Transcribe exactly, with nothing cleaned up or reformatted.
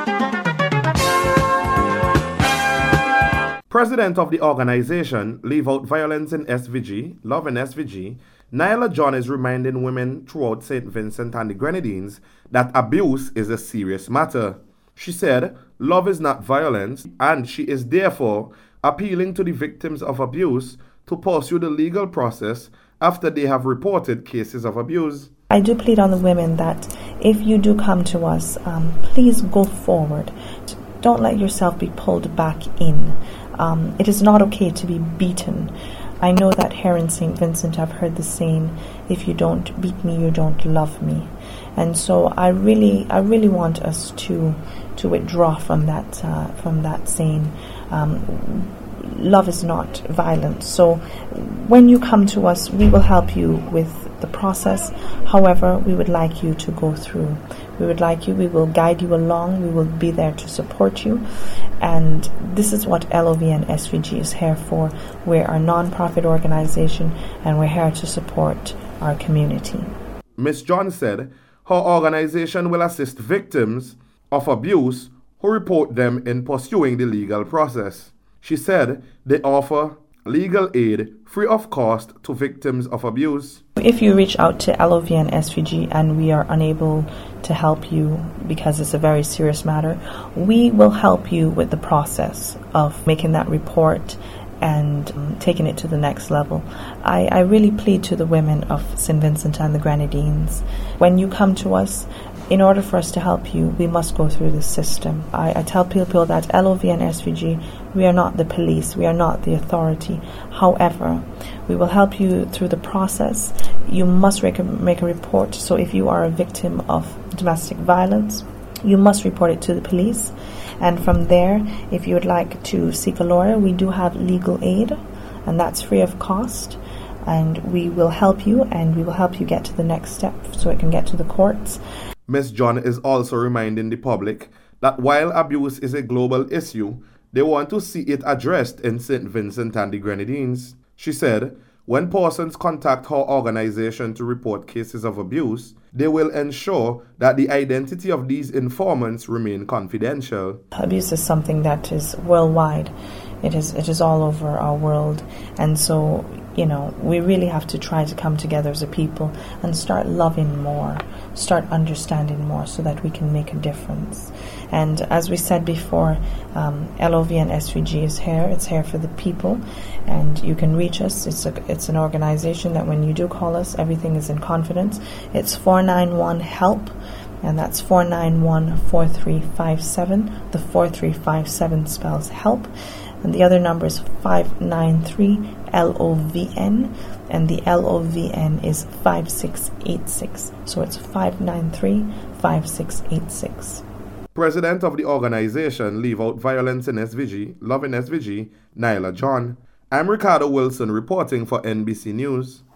President of the organization Leave Out Violence in S V G, Love in S V G, Nyla John is reminding women throughout Saint Vincent and the Grenadines that abuse is a serious matter. She said, love is not violence, and she is therefore appealing to the victims of abuse to pursue the legal process after they have reported cases of abuse. I do plead on the women that if you do come to us, um, please go forward. Don't let yourself be pulled back in. Um, it is not okay to be beaten. I know that here in Saint Vincent I've heard the saying, if you don't beat me, you don't love me. And so I really, I really want us to to withdraw from that uh, from that saying. Um, love is not violence. So when you come to us, we will help you with the process. However, we would like you to go through. We would like you, we will guide you along, we will be there to support you. And this is what L O V N S V G is here for. We're a non-profit organization and we're here to support our community. Miz John said her organization will assist victims of abuse who report them in pursuing the legal process. She said they offer legal aid free of cost to victims of abuse. If you reach out to L O V N S V G and we are unable to help you because it's a very serious matter, we will help you with the process of making that report and um, taking it to the next level. I, I really plead to the women of Saint Vincent and the Grenadines. When you come to us, in order for us to help you, we must go through the system. I, I tell people that L O V N S V G, we are not the police, we are not the authority. However, we will help you through the process. You must make a, make a report. So if you are a victim of domestic violence, you must report it to the police. And from there, if you would like to seek a lawyer, we do have legal aid, and that's free of cost. And we will help you, and we will help you get to the next step so it can get to the courts. Miz John is also reminding the public that while abuse is a global issue, they want to see it addressed in Saint Vincent and the Grenadines. She said, when persons contact her organization to report cases of abuse, they will ensure that the identity of these informants remain confidential. Abuse is something that is worldwide. It is it is all over our world. And so, you know, we really have to try to come together as a people and start loving more, start understanding more so that we can make a difference. And as we said before, um, L O V N S V G is here. It's here for the people, and you can reach us. It's a, it's an organization that when you do call us, everything is in confidence. It's four nine one HELP, and that's four nine one, four three five seven. The four three five seven spells HELP. And the other number is five nine three L O V N, and the L O V N is five six eight six. So it's five nine three, five six eight six. President of the organization Leave Out Violence in S V G, Love in S V G, Nyla John. I'm Ricardo Wilson reporting for N B C News.